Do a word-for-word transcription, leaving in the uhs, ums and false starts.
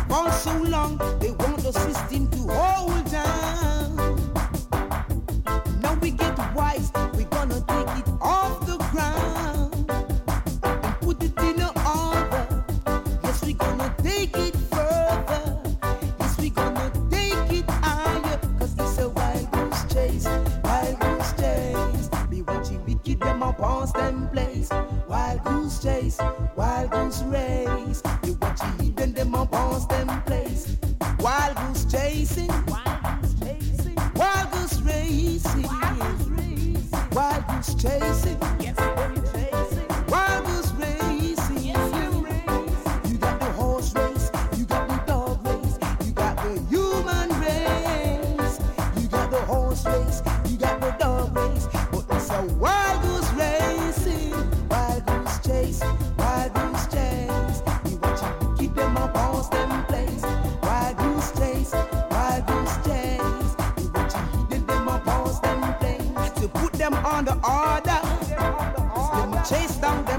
For so long, they want the system to hold down. Now we get wise, we're gonna take it off the ground and put it in order. Yes, we're gonna take it further. Yes, we're gonna take it higher. Cause it's a wild goose chase, wild goose chase. Be watching wicked them up on them place. Wild goose chase, wild goose race. Be watching hidden them up on them place. Wild goose chasing, wild goose chasing, wild goose racing, wild goose chasing, yes, wild goose racing. You got the horse race, you got the dog race, you got the human race. You got the horse race, you got the dog race, but it's a wild goose racing, wild goose chase, wild goose chase. You watch it, keep them up on them place. Wild goose chase, wild goose chase. You watch it, hit them up on them place. To put them on the order, them chase down.